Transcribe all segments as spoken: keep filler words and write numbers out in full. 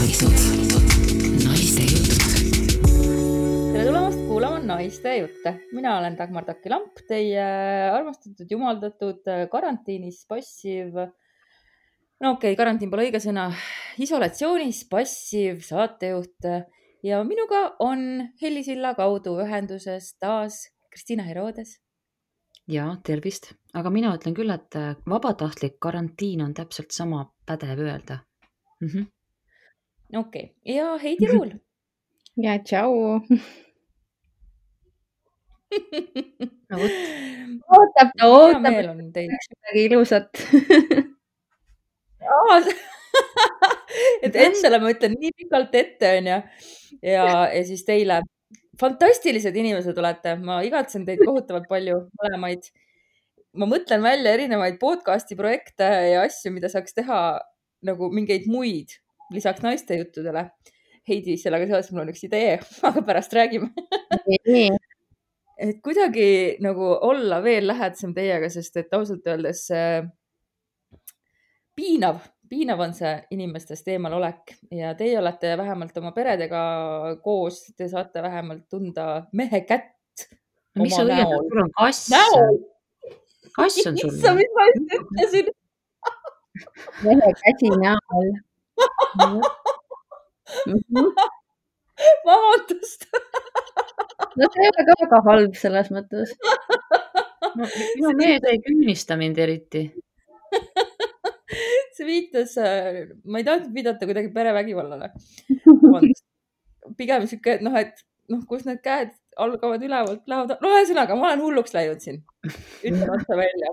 naised, naiste jutud. Tere tulemast kuulama naiste jutte. Mina olen Dagmar Taki-Lamp, teie armastatud, jumaldatud, karantiinis passiv, no okei, okay, karantiin pole õige sõna, isolatsioonis passiv saatejuht ja minuga on Hellisilla kaudu ühenduses taas Kristiina Herodes. Ja, tervist. Aga mina ütlen küll, et vabatahtlik karantiin on täpselt sama pädev öelda. Mhm. Okei, okay. Ja Heidi Ruul. Ja, tšau. No, võt. Ootab ta, ootab, meel on teil. midagi ilusat. Et endale ma ütlen nii pikalt ette, on ja, ja, ja siis teile fantastilised inimesed olete. Ma igatsen teid kohutavalt palju mõlemaid. Ma mõtlen välja erinevaid podcasti projekte ja asju, mida saaks teha nagu mingeid muid lisaks naiste juttudele. Heidi, sellega seoses mul on üks idee, aga pärast räägime. Et kuidagi nagu olla veel lähedasem teiega, sest et ausalt öeldes piinav, piinav on see inimestest eemal olek ja teie olete vähemalt oma peredega koos, te saate vähemalt tunda mehe kätt. No, mis sa õiendad, sul on kass? Näol! Kass on sul. Issa, mis ma ütlesin? Mehe käsi näol. Vabandust. No see ei ole ka väga halb selles mõttes. No, minu mees ei küünista mind eriti. See viitas, ma ei tahtnud viidata kuidagi perevägivallale. Pigem siuke, noh, et noh, kus need käed algavad ülevalt, lähevad. No ühesõnaga, ma olen hulluks läinud siin. Ütlen otsa välja.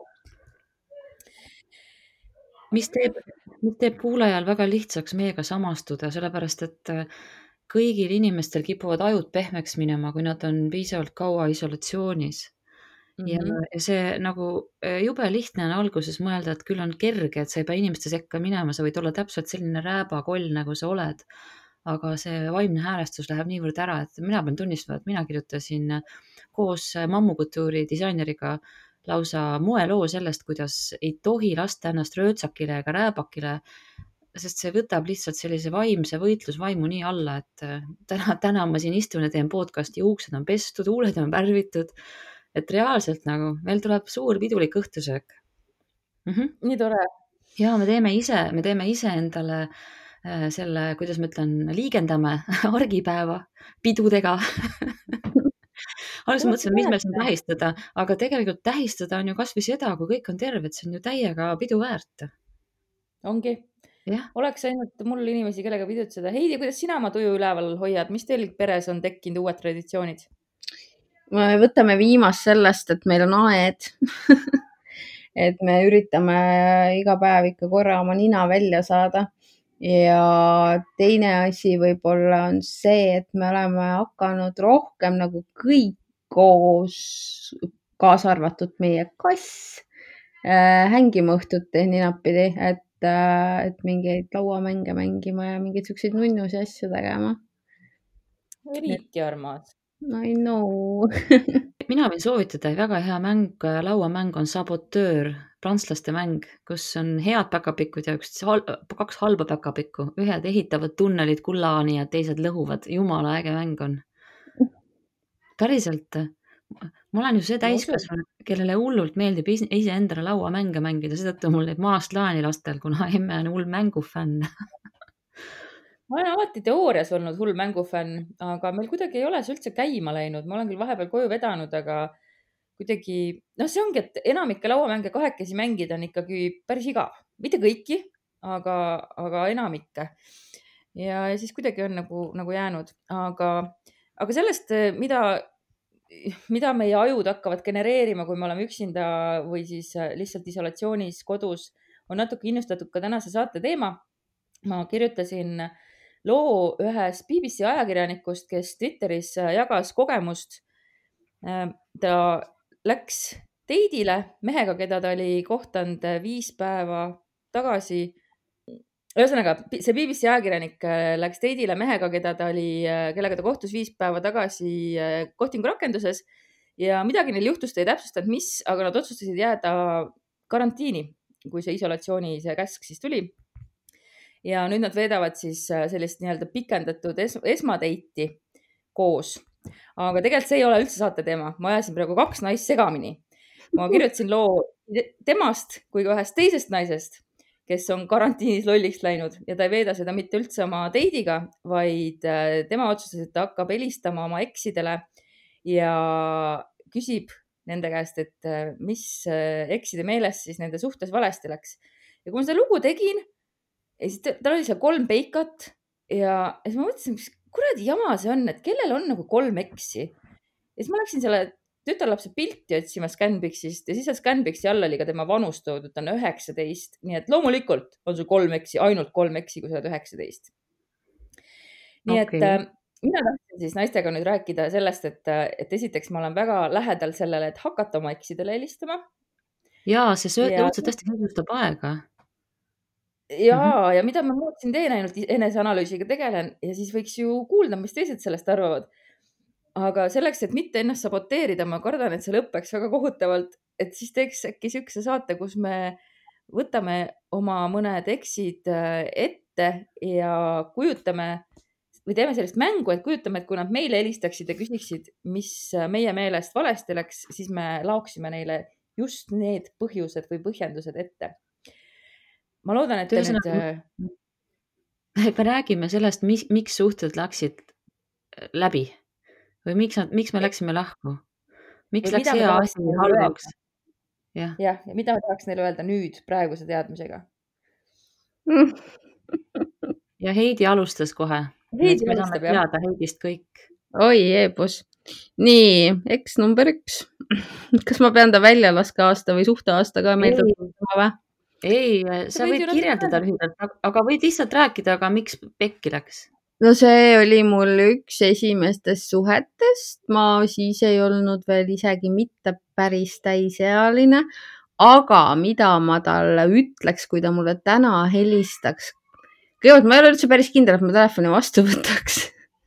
Mis teeb, mis teeb kuulajal väga lihtsaks meiega samastuda, sellepärast, et kõigil inimestel kipuvad ajud pehmeks minema, kui nad on piisavalt kaua isolatsioonis. Ja, ja see nagu jube lihtne on alguses mõelda, et küll on kerge, et sa ei pea inimeste sekka minema, sa võid olla täpselt selline rääbakoll, nagu sa oled. Aga see vaimne häälestus läheb niivõrd ära, et mina pean tunnistama, et mina kirjutasin koos mammukultuuri disaineriga lausa moeloo sellest, kuidas ei tohi lasta ennast röötsakile ega rääbakile, sest see võtab lihtsalt sellise vaimse võitlusvaimu nii alla, et täna, täna ma siin istun ja teen podcasti, juuksed on pestud, huuled on värvitud, et reaalselt nagu meil tuleb suur pidulik õhtusöök. Mm-hmm. Nii tore. Ja me teeme ise, me teeme ise endale selle, kuidas ma ütlen, liigendame argipäeva pidudega. Alguses mõtlesin, mis meil siin tähistada, aga tegelikult tähistada on ju kas või seda, kui kõik on terved, see on ju täiega pidu väärt. Ongi. Ja. Oleks ainult mul inimesi, kellega pidutseda. Heidi, kuidas sina oma tuju üleval hoiad? Mis teil peres on tekkinud uued traditsioonid? Me võtame viimast sellest, et meil on aed. Et me üritame iga päev ikka korra oma nina välja saada. Ja teine asi võib-olla on see, et me oleme hakanud rohkem nagu kõik koos, kaasa arvatud meie kass, hängima õhtuti ninapidi, et, et mingeid lauamänge mängima ja mingeid selliseid nunnusi asju tegema. Eriti armas. I know. Mina võin soovitada, väga hea mäng, lauamäng on Saboteur, prantslaste mäng, kus on head päkapikud ja üks, kaks halba päkapikku. Ühed ehitavad tunnelid kullaani ja teised lõhuvad. Jumala äge mäng on. Päriselt, ma olen ju see täiskasvanu, kellele hullult meeldib ise endale lauamänge mängida, seetõttu mul neid maast laani lastel, kuna emme on hull mängufänn. Ma olen alati teoorias olnud hull mängufänn, aga meil kuidagi ei ole see üldse käima läinud. Ma olen küll vahepeal koju vedanud, aga kuidagi, no see ongi, et enamike lauamänge kahekesi mängida on ikkagi päris igav. Mitte kõiki, aga, aga enamikke. Ja, ja siis kuidagi on nagu, nagu jäänud. Aga, aga sellest, mida, mida meie ajud hakkavad genereerima, kui me oleme üksinda või siis lihtsalt isolatsioonis kodus, on natuke innustatud ka tänase saate teema. Ma kirjutasin loo ühes B B C ajakirjanikust, kes Twitteris jagas kogemust. Ta läks teidile mehega, keda ta oli kohtanud viis päeva tagasi. Ühesõnaga, see B B C ajakirjanik läks teidile mehega, keda ta oli, kellega ta kohtus viis päeva tagasi kohtingu rakenduses ja midagi neil juhtus, ta ei täpsustanud, mis, aga nad otsustasid jääda karantiini, kui see isolatsiooni see käsk siis tuli. ja nüüd nad veedavad siis äh, sellist nii-öelda pikendatud es esmadeiti koos. Aga tegelikult see ei ole üldse saate teema. Ma ajasin praegu kaks naist segamini. Ma kirjutasin loo temast kui ka ühest teisest naisest, kes on karantiinis lolliks läinud ja ta ei veeda seda mitte üldse oma deidiga, vaid äh, tema otsustas, et ta hakkab helistama oma eksidele ja küsib nende käest, et äh, mis äh, ekside meelest siis nende suhtes valesti läks. Ja kui ma seda lugu tegin, ja siis ta- tal oli seal kolm peikat ja, ja siis ma mõtlesin, mis kuradi jama see on, et kellel on nagu kolm eksi. Ja siis ma läksin selle tütarlapse pilti otsima Scanpixist ja siis seal Scanpixi all oli ka tema vanus toodud, ta on üheksateist. Nii et loomulikult on sul kolm eksi, ainult kolm eksi, kui sa oled üheksateist. Nii et Okei. äh, mina tahtsin siis naistega nüüd rääkida sellest, et, äh, et esiteks ma olen väga lähedal sellele, et hakata oma eksidele helistama. Jaa, see sööd Ja, õudselt hästi kasutab aega. ja, Mhm. ja mida ma muud siin teen, ainult eneseanalüüsiga tegelen ja siis võiks ju kuulda, mis teised sellest arvavad. Aga selleks, et mitte ennast saboteerida, ma kardan, et see lõpeks väga kohutavalt, et siis teeks äkki siukse saate, kus me võtame oma mõned eksid äh, ette ja kujutame või teeme sellist mängu, et kujutame, et kui nad meile helistaksid ja küsiksid, mis äh, meie meelest valesti läks, siis me laoksime neile just need põhjused või põhjendused ette. Ma loodan, et Et te nüüd ühesõnaga, äh, me räägime sellest, mis, miks suhted läksid läbi või miks, nad, miks me läksime lahku? Miks või läks mida me hea tahaks asi neile halvaks? öelda. Jah. Jah, ja mida ma tahaks neile öelda nüüd praeguse teadmisega? Ja Heidi alustas kohe. Heidi me alustab, saame jah. teada Heidist kõik. oi jeebus. Nii, eks number üks. Kas ma pean ta väljalaske-aasta või suhteaasta ka meelde Ei. tuletama või? Ei, sa võid võid ju natuke kirjeldada öelda. lühidalt, aga- aga võid lihtsalt rääkida, aga miks pekki läks? No see oli mul üks esimestest suhetest. Ma siis ei olnud veel isegi mitte päris täisealine. Aga mida ma talle ütleks, kui ta mulle täna helistaks? Kõigepealt ma ei ole üldse päris kindel, et ma telefoni vastu võtaks.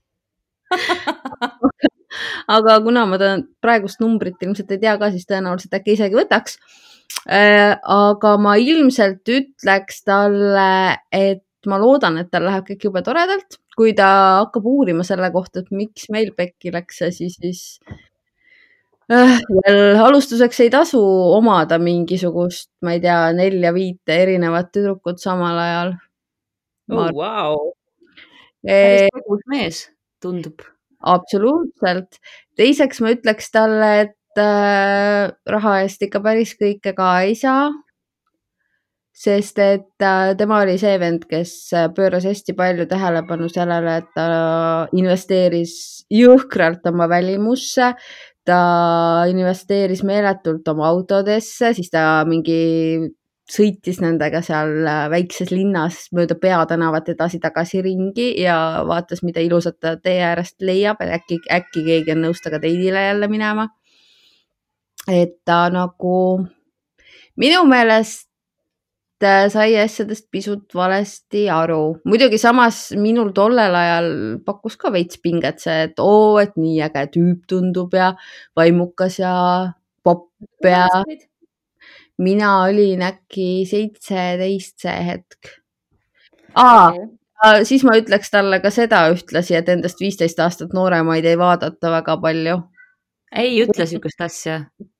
Aga kuna ma ta praegust numbrit ilmselt ei tea ka, siis tõenäoliselt äkki isegi võtaks. Äh, Aga ma ilmselt ütleks talle, et ma loodan, et tal läheb kõik jube toredalt. Kui ta hakkab uurima selle kohta, et miks meil pekki läks, siis, siis äh, veel alustuseks ei tasu omada mingisugust, ma ei tea, nelja viite erinevat tüdrukut samal ajal. Ma Oh, wow. Päris Eh, tegus mees, tundub. absoluutselt. Teiseks ma ütleks talle, et äh, raha eest ikka päris kõike ka ei saa. Sest et äh, tema oli see vend, kes äh, pööras hästi palju tähelepanu sellele, et ta investeeris jõhkralt oma välimusse. Ta investeeris meeletult oma autodesse, siis ta mingi sõitis nendega seal äh, väikses linnas mööda peatänavat edasi-tagasi ringi ja vaatas, mida ilusat ta tee äärest leiab, et äkki, äkki keegi on nõus temaga teidile jälle minema. Et ta nagu minu meelest äh, sai asjadest pisut valesti aru. Muidugi samas minul tollel ajal pakkus ka veits pinget see, et oo, et nii äge tüüp tundub ja vaimukas ja popp ja mina olin äkki seitseteist see hetk. Aa, Okay. äh, siis ma ütleks talle ka seda ühtlasi, et endast viisteist aastat nooremaid ei vaadata väga palju. Ei ütle sihukest asja.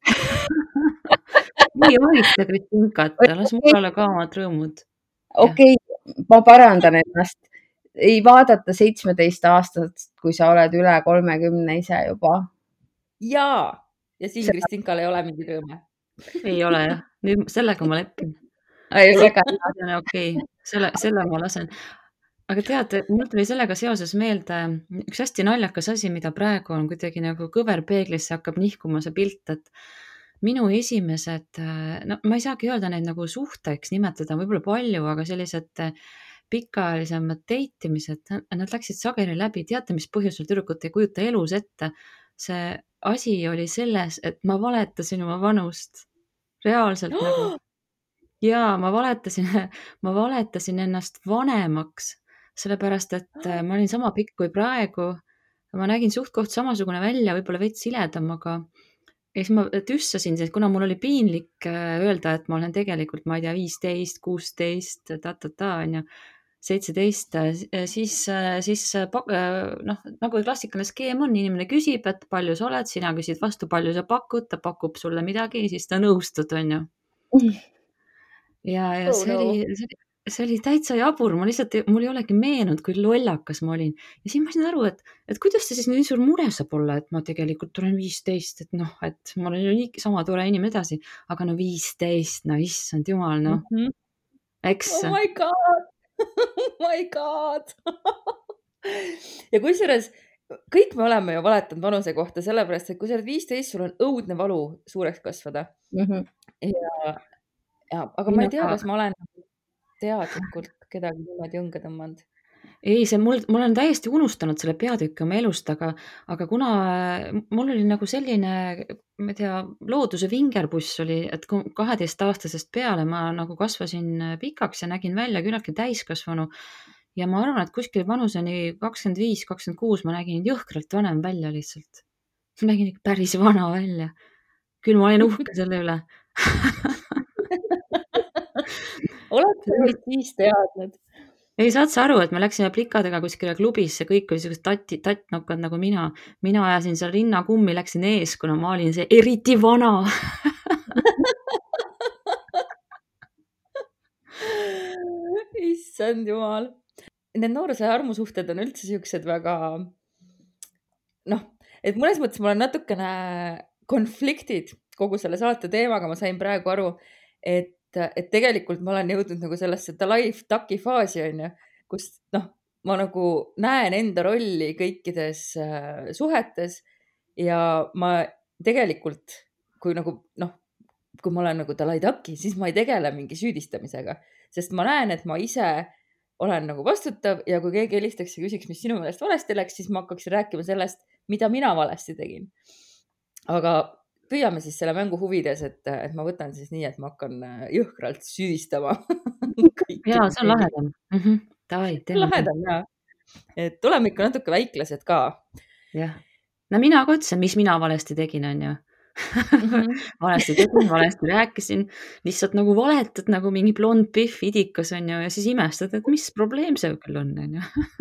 Nii hoita Kristinkat, las mul ole ka omad rõõmud. Okei, ma parandan ennast. Ei vaadata seitsmeteist aastast, kui sa oled üle kolmekümne ise juba. Jaa. Ja siin Seda- Kristinkal ei ole mingi rõõme. Ei ole jah, nüüd sellega ma lepin. Ei, väga hea. See on okei, selle, selle ma lasen. Aga tead, mul tuli sellega seoses meelde üks hästi naljakas asi, mida praegu on kuidagi nagu kõverpeeglisse hakkab nihkuma see pilt, et minu esimesed, no ma ei saagi öelda neid nagu suhteks nimetada, võib-olla palju, aga sellised pikaajalisemad deitimised, nad läksid sageli läbi, teate, mis põhjusel tüdrukut ei kujuta elus ette. See asi oli selles, et ma valetasin oma vanust. Reaalselt nagu. Jaa, ma valetasin, ma valetasin ennast vanemaks, sellepärast, et ma olin sama pikk kui praegu. Ma nägin suht koht samasugune välja, võib-olla veits siledam, aga ja siis ma tüssasin, kuna mul oli piinlik öelda, et ma olen tegelikult, ma ei tea, viisteist, kuusteist, ta-ta-ta, on ju. seitseteist, siis, siis pak- noh, nagu klassikaline skeem on, inimene küsib, et palju sa oled, sina küsid vastu, palju sa pakud, ta pakub sulle midagi, siis ta nõustud, on ju. Ja, ja Oh see no. oli, see oli, see oli täitsa jabur, ma lihtsalt, mul ei olegi meenunud, kui lollakas ma olin. Ja siis ma sain aru, et, et kuidas see siis nii suur mure saab olla, et ma tegelikult olen viisteist, et noh, et ma olen ju nii sama tore inimene edasi, aga no viisteist, no issand jumal, noh, Mhm. eks. Oh my god. Oh my god. Ja kusjuures kõik me oleme ju valetanud vanuse kohta, sellepärast, et kui sa oled viisteist, sul on õudne valu suureks kasvada. Mhm. Ja, ja, aga ma Mina ei tea, ka. kas ma olen teadlikult kedagi niimoodi õnge tõmmanud. Ei, see mul, mul on täiesti unustanud selle peatüki oma elust, aga, aga kuna mul oli nagu selline, ma ei tea, looduse vingerbuss oli, et kui kaheteistaastasest peale ma nagu kasvasin pikaks ja nägin välja küllaltki täiskasvanu ja ma arvan, et kuskil vanuseni kakskümmend viis, kakskümmend kuus ma nägin jõhkralt vanem välja lihtsalt. Ma nägin ikka päris vana välja. Küll ma olin uhke selle üle. Oled sa just siis teadnud? Ei, saad sa aru, et me läksime plikadega kuskile klubisse, kõik oli sellised tatti, tattnokad nagu mina. Mina ajasin seal rinnakummi, läksin ees, kuna ma olin see eriti vana. Issand jumal. Need nooruse armusuhted on üldse siuksed väga, noh, et mõnes mõttes ma olen natukene konfliktid kogu selle saate teemaga, ma sain praegu aru, et, et tegelikult ma olen jõudnud nagu sellesse life taki faasi, on ju, kus noh, ma nagu näen enda rolli kõikides äh, suhetes ja ma tegelikult, kui nagu noh, kui ma olen nagu Dalai Taki, siis ma ei tegele mingi süüdistamisega, sest ma näen, et ma ise olen nagu vastutav ja kui keegi helistaks ja küsiks, mis sinu meelest valesti läks, siis ma hakkaksin rääkima sellest, mida mina valesti tegin. Aga püüame siis selle mängu huvides, et, et ma võtan siis nii, et ma hakkan jõhkralt süüdistama. Jaa, see on lahedam. Mm -hmm. Davai, teeme. Lahedam, jaa. Et tuleme ikka natuke väiklased ka. Jah. No mina ka ütlesin, mis mina valesti tegin, on ju. Mm -hmm. valesti tegin, valesti rääkisin, lihtsalt nagu valetad nagu mingi blond pihv idikas, on ju, ja siis imestad, et mis probleem see küll on, on ju.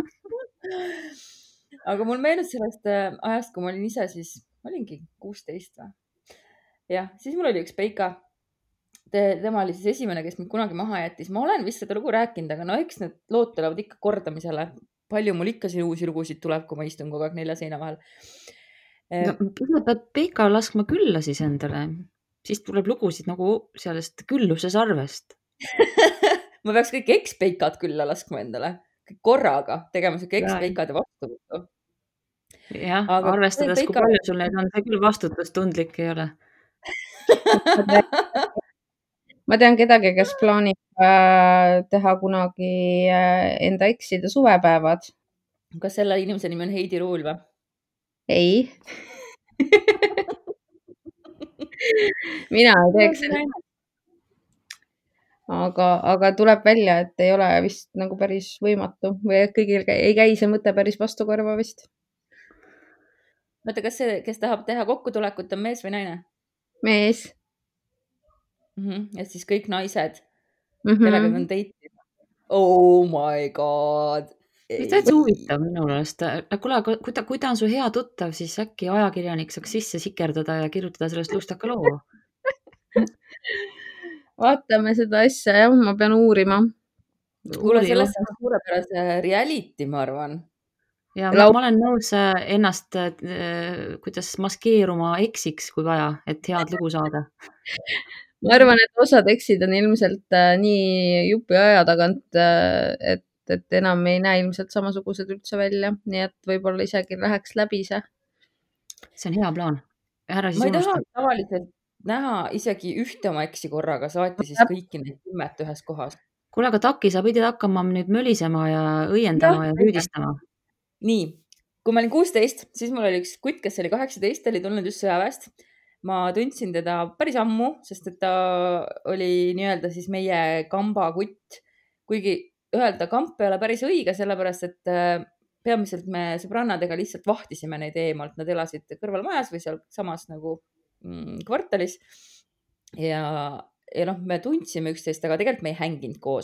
Aga mul meenus sellest ajast, kui ma olin ise siis, ma olingi kuusteist või? Jah, siis mul oli üks Peika. Te, tema oli siis esimene, kes mind kunagi maha jättis. Ma olen vist seda lugu rääkinud, aga no eks need lood tulevad ikka kordamisele. Palju mul ikka siin uusi lugusid tuleb, kui ma istun kogu aeg nelja seina vahel. No, pead Peika laskma külla siis endale. Siis tuleb lugusid nagu sellest külluse sarvest. Ma peaks kõik eks-Peikad külla laskma endale. Kõik korraga tegema siuke eks-Peikade vastuvõttu. Jah, aga arvestades, Peika... kui palju sul neid on, see küll vastutustundlik ei ole. Ma tean kedagi, kes plaanib äh, teha kunagi äh, enda ekside suvepäevad. Kas selle inimese nimi on Heidi Ruul või? Ei. Mina ei teeks seda. Aga, aga tuleb välja, et ei ole vist nagu päris võimatu või et kõigil ei käi see mõte päris vastu kõrva vist. Mõtle, kas see, kes tahab teha kokkutulekut, on mees või naine? Mees. Mm -hmm. Ja siis kõik naised, mm -hmm. kellega on teitid. Oh my god. See täitsa huvitav minu meelest. Kule, kui ta, kui ta on su hea tuttav, siis äkki ajakirjanik saaks sisse sikerdada ja kirjutada sellest lustaka loo. Vaatame seda asja, jah, ma pean uurima. Kuule, sellest on suurepärase reality, ma arvan. Ja ma, ma olen nõus ennast, kuidas maskeeruma eksiks, kui vaja, et head lugu saada. Ma arvan, et osad eksid on ilmselt nii jupi aja tagant, et, et enam ei näe ilmselt samasugused üldse välja, nii et võib-olla isegi läheks läbi see. See on hea plaan. Ära siis ma ei unusta. taha tavaliselt näha isegi ühte oma eksi korraga, saati siis kõiki neid kümmet ühes kohas. Kuule, aga Taki, sa pidid hakkama nüüd mölisema ja õiendama ja, ja püüdistama. Nii, kui ma olin kuusteist, siis mul oli üks kutt, kes oli kaheksateist, oli tulnud just sõjaväest. Ma tundsin teda päris ammu, sest et ta oli nii-öelda siis meie kamba kutt. Kuigi öelda kamp ei ole päris õige, sellepärast et peamiselt me sõbrannadega lihtsalt vahtisime neid eemalt. Nad elasid kõrvalmajas või seal samas nagu mm, kvartalis. Ja, ja noh, me tundsime üksteist, aga tegelikult me ei hänginud koos.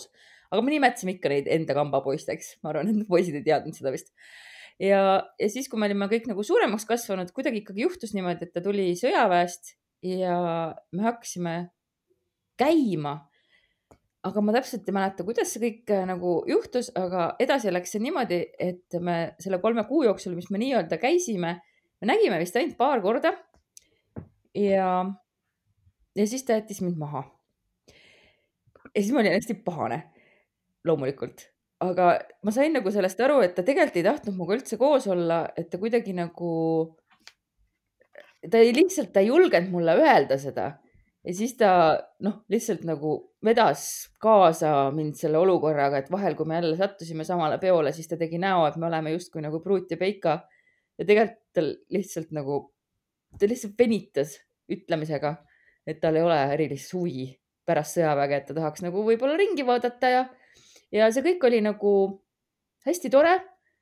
aga me nimetasime ikka neid enda kambapoisteks. Ma arvan, et poisid ei teadnud seda vist. Ja, ja siis, kui me olime kõik nagu suuremaks kasvanud, kuidagi ikkagi juhtus niimoodi, et ta tuli sõjaväest ja me hakkasime käima. Aga ma täpselt ei mäleta, kuidas see kõik nagu juhtus, aga edasi läks see niimoodi, et me selle kolme kuu jooksul, mis me nii-öelda käisime, me nägime vist ainult paar korda ja, ja siis ta jättis mind maha. Ja siis ma olin hästi pahane, loomulikult. Aga ma sain nagu sellest aru, et ta tegelikult ei tahtnud muga üldse koos olla, et ta kuidagi nagu, ta ei lihtsalt, ta ei julgenud mulle öelda seda. Ja siis ta noh, lihtsalt nagu vedas kaasa mind selle olukorraga, et vahel, kui me jälle sattusime samale peole, siis ta tegi näo, et me oleme justkui nagu Pruut ja Peika. Ja tegelikult ta lihtsalt nagu, ta lihtsalt venitas ütlemisega, et tal ei ole erilist huvi pärast sõjaväge, et ta tahaks nagu võib-olla ringi vaadata ja, ja see kõik oli nagu hästi tore.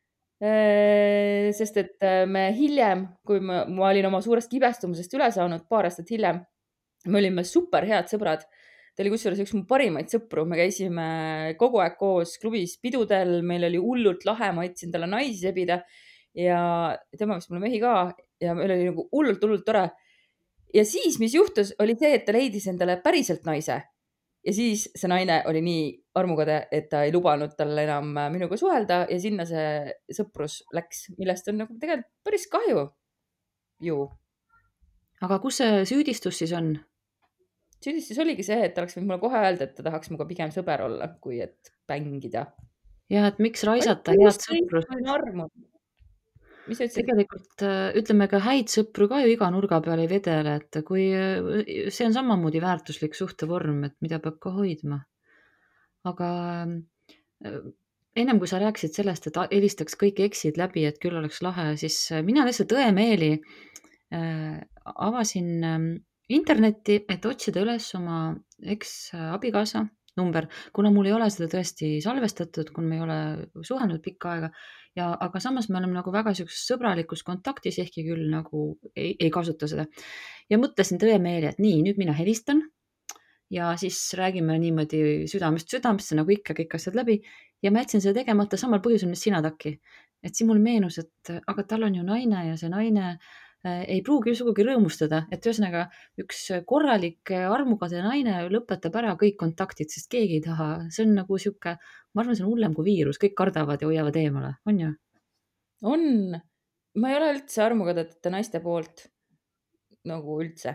Sest et me hiljem, kui ma, ma olin oma suurest kibestumusest üle saanud paar aastat hiljem, me olime super head sõbrad. Ta oli kusjuures üks mu parimaid sõpru. Me käisime kogu aeg koos klubis pidudel. Meil oli hullult lahe. Ma aitasin talle naisi sebida ja tema vist mulle mehi ka ja meil oli nagu hullult, hullult tore. Ja siis, mis juhtus, oli see, et ta leidis endale päriselt naise. Ja siis see naine oli nii armukade, et ta ei lubanud talle enam minuga suhelda ja sinna see sõprus läks, millest on nagu tegelikult päris kahju ju. Aga kus see süüdistus siis on? Süüdistus oligi see, et ta oleks võinud mulle kohe öelda, et ta tahaks muga pigem sõber olla, kui et pängida. Ja, et miks raisata head sõprust? Mis sa ütlesid? Tegelikult ütleme ka häid sõpru ka ju iga nurga peal ei vedele, et kui see on samamoodi väärtuslik suhtevorm, et mida peab ka hoidma. Aga ennem kui sa rääkisid sellest, et helistaks kõik eksid läbi, et küll oleks lahe, siis mina lihtsalt tõemeeli avasin internetti, et otsida üles oma eks-abikaasa number, kuna mul ei ole seda tõesti salvestatud, kun me ei ole suhelnud pikka aega. Ja, aga samas me oleme nagu väga sõbralikus kontaktis, ehkki küll nagu ei, ei kasuta seda. Ja mõtlesin tõemeeli, et nii, nüüd mina helistan ja siis räägime niimoodi südamest südamesse, nagu ikka kõik asjad läbi. Ja ma jätsin seda tegemata samal põhjusel, mis sina taki. Et siin mul meenus, et aga tal on ju naine ja see naine ei pruugi sugugi rõõmustada, et ühesõnaga üks korralik armukade naine lõpetab ära kõik kontaktid, sest keegi ei taha. See on nagu siuke, ma arvan, see on hullem kui viirus, kõik kardavad ja hoiavad eemale, on ju? On. Ma ei ole üldse armukadeta naiste poolt nagu üldse.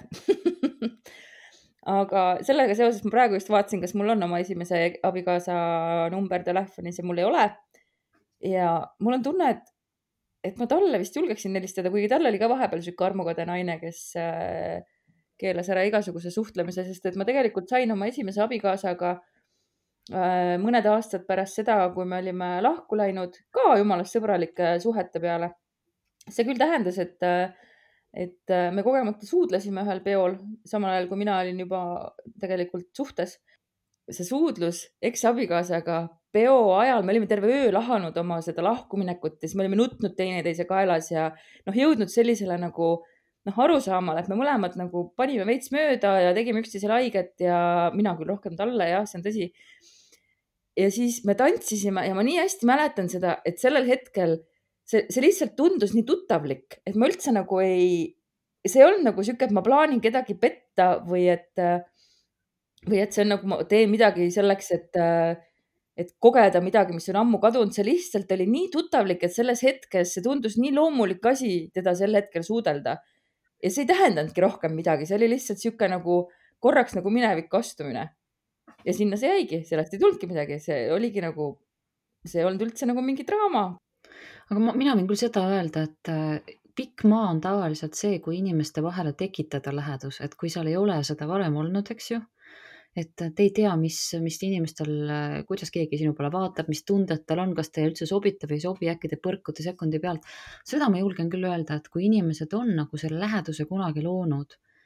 Aga sellega seoses ma praegu just vaatasin, kas mul on oma esimese abikaasa number telefonis ja mul ei ole. Ja mul on tunne, et et ma talle vist julgeksin helistada, kuigi tal oli ka vahepeal süke armukade naine, kes keelas ära igasuguse suhtlemise, sest et ma tegelikult sain oma esimese abikaasaga mõned aastad pärast seda, kui me olime lahku läinud, ka jumalast sõbralike suhete peale. See küll tähendas, et, et me kogemata suudlesime ühel peol, samal ajal kui mina olin juba tegelikult suhtes. See suudlus eks-abikaasaga peo ajal, me olime terve öö lahanud oma seda lahkuminekut ja siis me olime nutnud teineteise kaelas ja noh, jõudnud sellisele nagu noh, arusaamale, et me mõlemad nagu panime veits mööda ja tegime üksteisele haiget ja mina küll rohkem talle, jah, see on tõsi. Ja siis me tantsisime ja ma nii hästi mäletan seda, et sellel hetkel see, see lihtsalt tundus nii tuttavlik, et ma üldse nagu ei, see ei olnud nagu siuke, et ma plaanin kedagi petta või et, või et see on nagu ma teen midagi selleks, et et kogeda midagi, mis on ammu kadunud, see lihtsalt oli nii tuttavlik, et selles hetkes see tundus nii loomulik asi teda sel hetkel suudelda. Ja see ei tähendanudki rohkem midagi, see oli lihtsalt siuke nagu korraks nagu minevik astumine. Ja sinna see jäigi, sellest ei tulnudki midagi, see oligi nagu, see ei olnud üldse nagu mingi draama. Aga ma, mina võin küll seda öelda, et pikk maa on tavaliselt see, kui inimeste vahele tekitada lähedus, et kui seal ei ole seda varem olnud, eks ju, et te ei tea, mis, mis inimestel, kuidas keegi sinu peale vaatab, mis tunded tal on, kas te üldse sobite või ei sobi, äkki te põrkute sekundi pealt. Seda ma julgen küll öelda, et kui inimesed on nagu selle läheduse kunagi loonud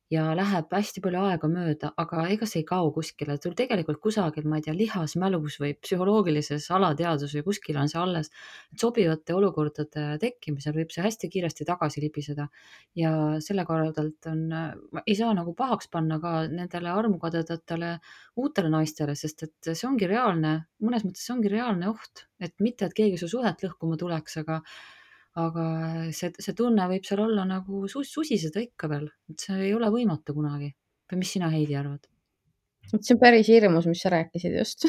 ja läheb hästi palju aega mööda, aga ega see ei kao kuskile. Sul tegelikult kusagil, ma ei tea, lihasmälus või psühholoogilises alateadus või kuskil on see alles. Et sobivate olukordade tekkimisel võib see hästi kiiresti tagasi libiseda. Ja selle korraldalt on, ma ei saa nagu pahaks panna ka nendele armukadedatele uutele naistele, sest et see ongi reaalne, mõnes mõttes see ongi reaalne oht, et mitte, et keegi su suhet lõhkuma tuleks, aga aga see, see tunne võib seal olla nagu sus, susiseda ikka veel, et see ei ole võimatu kunagi. Või mis sina, Heidi, arvad? See on päris hirmus, mis sa rääkisid just.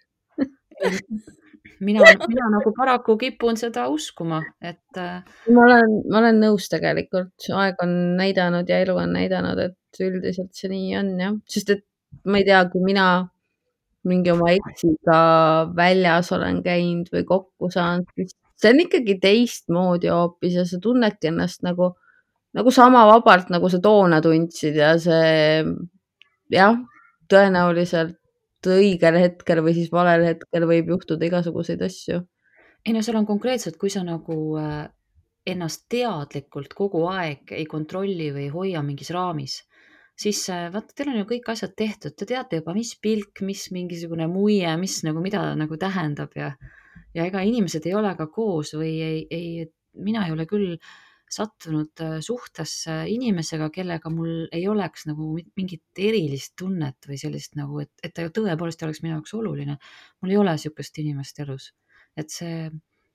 mina, mina nagu paraku kipun seda uskuma, et ma olen, ma olen nõus tegelikult. Aeg on näidanud ja elu on näidanud, et üldiselt see nii on, jah. Sest et ma ei tea, kui mina mingi oma eksiga väljas olen käinud või kokku saanud, see on ikkagi teistmoodi hoopis ja sa tunnedki ennast nagu, nagu sama vabalt, nagu sa toona tundsid ja see, jah, tõenäoliselt õigel hetkel või siis valel hetkel võib juhtuda igasuguseid asju. Ei no seal on konkreetselt, kui sa nagu ennast teadlikult kogu aeg ei kontrolli või hoia mingis raamis, siis vaata, teil on ju kõik asjad tehtud, te teate juba, mis pilk, mis mingisugune muie, mis nagu mida nagu tähendab ja, ja ega inimesed ei ole ka koos või ei, ei, mina ei ole küll sattunud suhtesse inimesega, kellega mul ei oleks nagu mingit erilist tunnet või sellist nagu, et, et ta ju tõepoolest oleks minu jaoks oluline. Mul ei ole sihukest inimest elus, et see,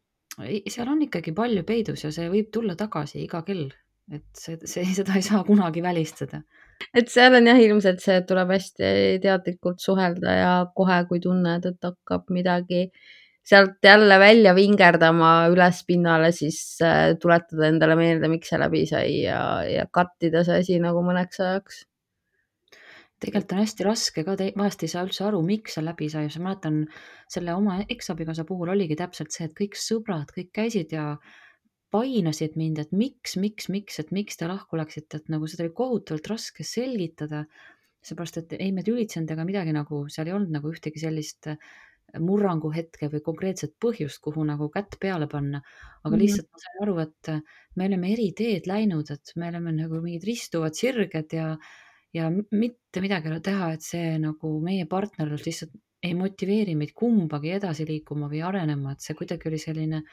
seal on ikkagi palju peidus ja see võib tulla tagasi iga kell. Et see, see, seda ei saa kunagi välistada. Et seal on jah ilmselt see, et tuleb hästi teadlikult suhelda ja kohe, kui tunned, et hakkab midagi sealt jälle välja vingerdama üles pinnale, siis tuletada endale meelde, miks see läbi sai ja, ja kattida see asi nagu mõneks ajaks. Tegelikult on hästi raske ka, vahest ei saa üldse aru, miks see läbi sai. Ma mäletan, selle oma eksabikaasa puhul oligi täpselt see, et kõik sõbrad, kõik käisid ja painasid mind, et miks, miks, miks, et miks te lahku läksite, et nagu seda oli kohutavalt raske selgitada, seepärast, et ei me tülitsenud ega midagi nagu, seal ei olnud nagu ühtegi sellist murrangu hetke või konkreetset põhjust, kuhu nagu kätt peale panna, aga lihtsalt ma sain aru, et me oleme eri teed läinud, et me oleme nagu mingid ristuvad sirged ja, ja mitte midagi teha, et see nagu meie partnerlus lihtsalt ei motiveeri meid kumbagi edasi liikuma või arenema, et see kuidagi oli selline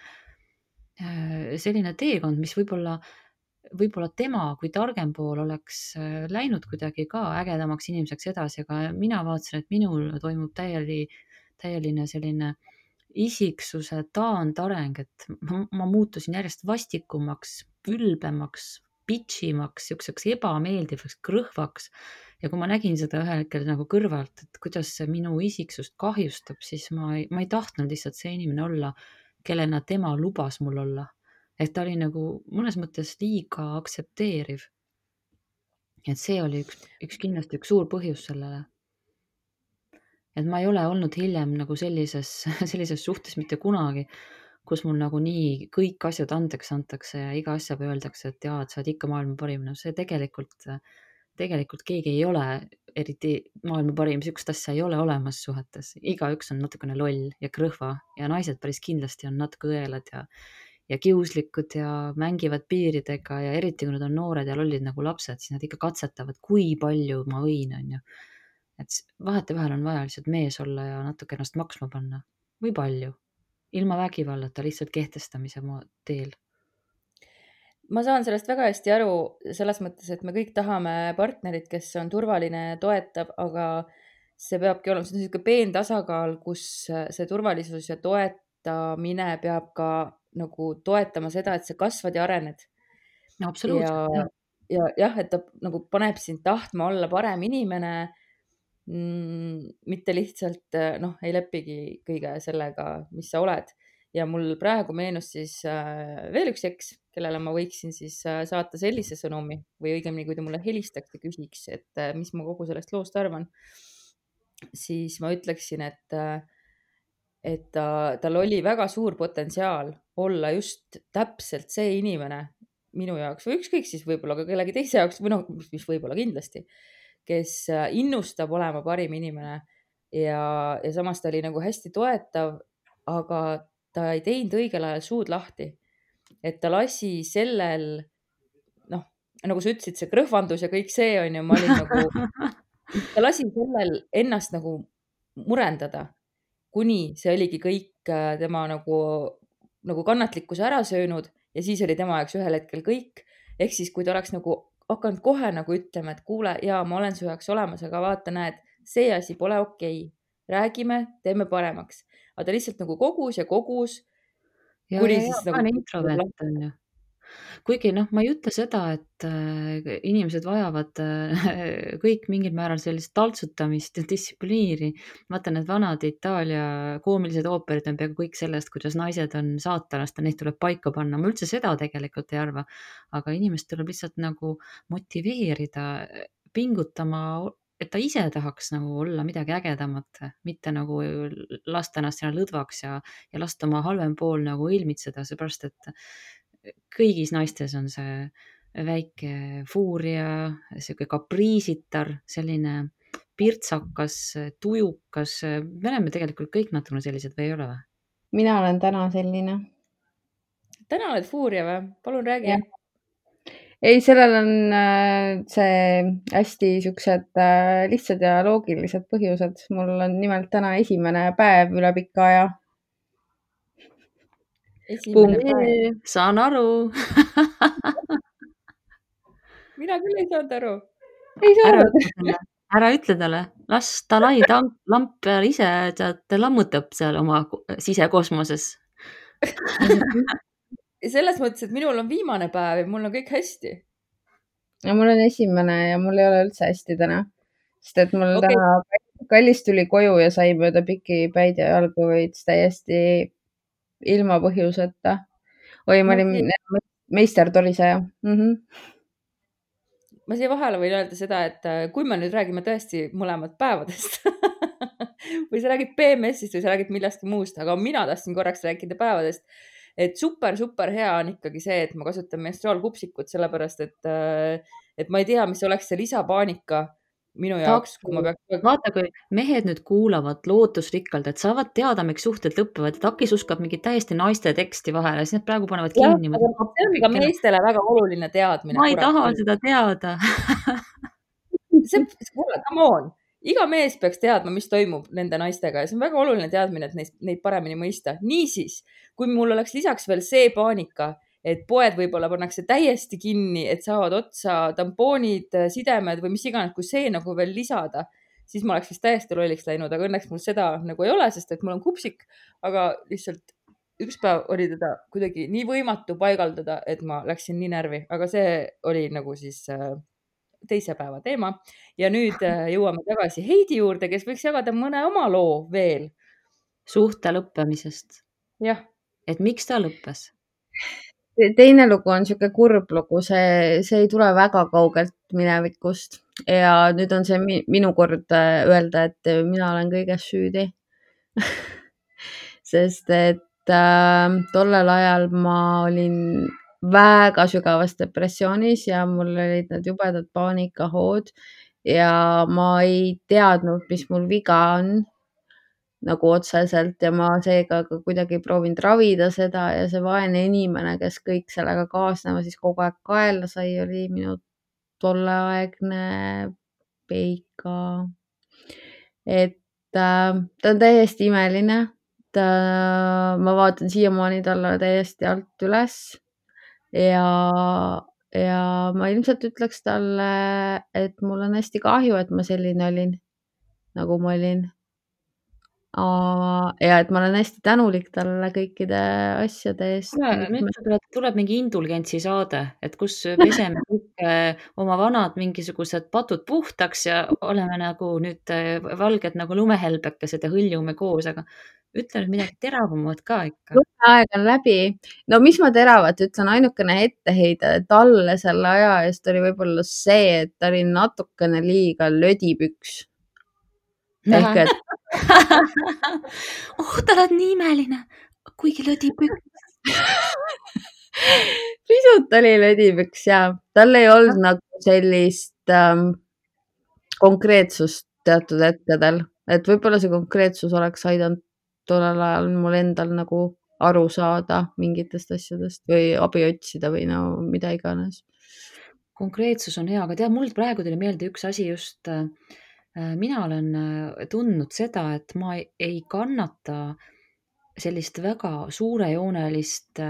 selline teekond, mis võib-olla, võib-olla tema kui targem pool oleks läinud kuidagi ka ägedamaks inimeseks edasi, aga mina vaatasin, et minul toimub täieli, täieline selline isiksuse taandareng, et ma, ma muutusin järjest vastikumaks, ülbemaks, pitšimaks, siukseks ebameeldivaks, krõhvaks. Ja kui ma nägin seda ühel hetkel nagu kõrvalt, et kuidas see minu isiksust kahjustab, siis ma ei, ma ei tahtnud lihtsalt see inimene olla, kellena tema lubas mul olla. Et ta oli nagu mõnes mõttes liiga aktsepteeriv. Et see oli üks, üks kindlasti üks suur põhjus sellele. Et ma ei ole olnud hiljem nagu sellises, sellises suhtes mitte kunagi, kus mul nagu nii kõik asjad andeks antakse ja iga asja öeldakse, et jaa, et sa oled ikka maailma parim. No see tegelikult, tegelikult keegi ei ole eriti maailma parim, sihukest asja ei ole olemas suhetes. Igaüks on natukene loll ja krõhva ja naised päris kindlasti on natuke õelad ja, ja kiuslikud ja mängivad piiridega ja eriti kui nad on noored ja lollid nagu lapsed, siis nad ikka katsetavad, kui palju ma võin, on ju. Et vahetevahel on vaja lihtsalt mees olla ja natuke ennast maksma panna või palju, ilma vägivallata, lihtsalt kehtestamise teel. Ma saan sellest väga hästi aru selles mõttes, et me kõik tahame partnerit, kes on turvaline ja toetab, aga see peabki olema, see on niisugune peen tasakaal, kus see turvalisus ja toetamine peab ka nagu toetama seda, et sa kasvad ja arened. No, absoluutselt. Ja, ja jah, et ta nagu paneb sind tahtma olla parem inimene, mm, mitte lihtsalt noh, ei lepigi kõige sellega, mis sa oled. Ja mul praegu meenus siis veel üks eks, kellele ma võiksin siis saata sellise sõnumi või õigemini, kui ta mulle helistaks ja küsiks, et mis ma kogu sellest loost arvan, siis ma ütleksin, et, et ta, tal oli väga suur potentsiaal olla just täpselt see inimene minu jaoks või ükskõik siis võib-olla ka kellegi teise jaoks või noh, mis võib-olla kindlasti, kes innustab olema parim inimene ja, ja samas ta oli nagu hästi toetav, aga ta ei teinud õigel ajal suud lahti, et ta lasi sellel, noh, nagu sa ütlesid, see krõhvandus ja kõik see on ju, ma olin nagu, ta lasi sellel ennast nagu murendada, kuni see oligi kõik tema nagu, nagu kannatlikkuse ära söönud ja siis oli tema jaoks ühel hetkel kõik. Ehk siis, kui ta oleks nagu hakanud kohe nagu ütlema, et kuule, jaa, ma olen su jaoks olemas, aga vaata, näed, see asi pole okei. Räägime, teeme paremaks. Aga ta lihtsalt nagu kogus ja kogus. Ja, ja, ja, ma olen introvert on ju. Kuigi noh, ma ei ütle seda, et äh, inimesed vajavad äh, kõik mingil määral sellist taltsutamist ja distsipliini. Vaata, need vanad Itaalia koomilised ooperid on peaaegu kõik sellest, kuidas naised on saatanast ja neid tuleb paika panna. Ma üldse seda tegelikult ei arva, aga inimest tuleb lihtsalt nagu motiveerida, pingutama, et ta ise tahaks nagu olla midagi ägedamat, mitte nagu lasta ennast sinna lõdvaks ja, ja lasta oma halvem pool nagu ilmitseda, seepärast, et kõigis naistes on see väike fuuria, siuke kapriisitar, selline pirtsakas, tujukas. Me oleme tegelikult kõik natukene sellised või ei ole või? Mina olen täna selline. Täna oled fuuria või? Palun räägi. Ja. Ei, sellel on see hästi siuksed lihtsad ja loogilised põhjused. Mul on nimelt täna esimene päev üle pika aja. Esimene päev. Saan aru. Mina küll ei saanud aru. Ei ära, saanud. ütle talle, ära ütle talle, las ta lai lamp peal ise, ta lammutab seal oma sisekosmoses. Selles mõttes, et minul on viimane päev ja mul on kõik hästi. Ja mul on esimene ja mul ei ole üldse hästi täna. Sest et mul Okay. täna kallis tuli koju ja sai mööda piki päid ja jalgu veits täiesti ilma põhjuseta. Oi, ma Ma olin siia- meister toriseja. Mhm. Ma siia vahele võin öelda seda, et äh, kui me nüüd räägime tõesti mõlemad päevadest või sa räägid P M S-ist või sa räägid millestki muust, aga mina tahtsin korraks rääkida päevadest, et super, super hea on ikkagi see, et ma kasutan menstruaalkupsikut, sellepärast et, äh, et ma ei tea, mis oleks see lisapaanika minu jaoks, kui ma peaks... Vaata, kui mehed nüüd kuulavad lootusrikkalt, et saavad teada, miks suhted lõpevad, et Akis uskab mingi täiesti naiste teksti vahele, siis need praegu panevad Jah, kinni. aga see on ka meestele väga oluline teadmine. Ma ei taha seda teada. see, come on. Iga mees peaks teadma, mis toimub nende naistega ja see on väga oluline teadmine, et neid, neid paremini mõista. Niisiis, kui mul oleks lisaks veel see paanika, et poed võib-olla pannakse täiesti kinni, et saavad otsa tampoonid, sidemed või mis iganes, kui see nagu veel lisada, siis ma oleks vist täiesti lolliks läinud, aga õnneks mul seda nagu ei ole, sest et mul on kupsik, aga lihtsalt üks päev oli teda kuidagi nii võimatu paigaldada, et ma läksin nii närvi, aga see oli nagu siis teise päeva teema. Ja nüüd jõuame tagasi Heidi juurde, kes võiks jagada mõne oma loo veel. Suhte lõppemisest. Jah. Et miks ta lõppes? Teine lugu on siuke kurb lugu, see, see ei tule väga kaugelt minevikust ja nüüd on see minu kord öelda, et mina olen kõiges süüdi. Sest et äh, tollel ajal ma olin väga sügavas depressioonis ja mul olid need jubedad paanikahood ja ma ei teadnud, mis mul viga on nagu otseselt ja ma seega ka kuidagi proovinud ravida seda ja see vaene inimene, kes kõik sellega kaasneva siis kogu aeg kaela sai, oli minu tolleaegne Peika. Et äh, ta on täiesti imeline. Ta, ma vaatan siiamaani talle täiesti alt üles ja, ja ma ilmselt ütleks talle, et mul on hästi kahju, et ma selline olin, nagu ma olin. Ja et ma olen hästi tänulik talle kõikide asjade eest. Nüüd tuleb, tuleb mingi indulgentsi saade, et kus peseme kõik oma vanad mingisugused patud puhtaks ja oleme nagu nüüd valged nagu lumehelbekesed ja hõljume koos, aga ütle nüüd midagi teravamat ka ikka. Aeg on läbi. No mis ma teravat ütlen, ainukene etteheide talle selle aja eest oli võib-olla see, et ta oli natukene liiga lödipüks. Ehk et oh, ta oled nii imeline, kuigi lödipüks. Pisut oli lödipüks ja tal ei olnud ja. nagu sellist ähm, konkreetsust teatud hetkedel, et võib-olla see konkreetsus oleks aidanud tollel ajal mul endal nagu aru saada mingitest asjadest või abi otsida või no mida iganes. konkreetsus on hea, aga tead, mul praegu tuli meelde üks asi just. Mina olen tundnud seda, et ma ei, ei kannata sellist väga suurejoonelist,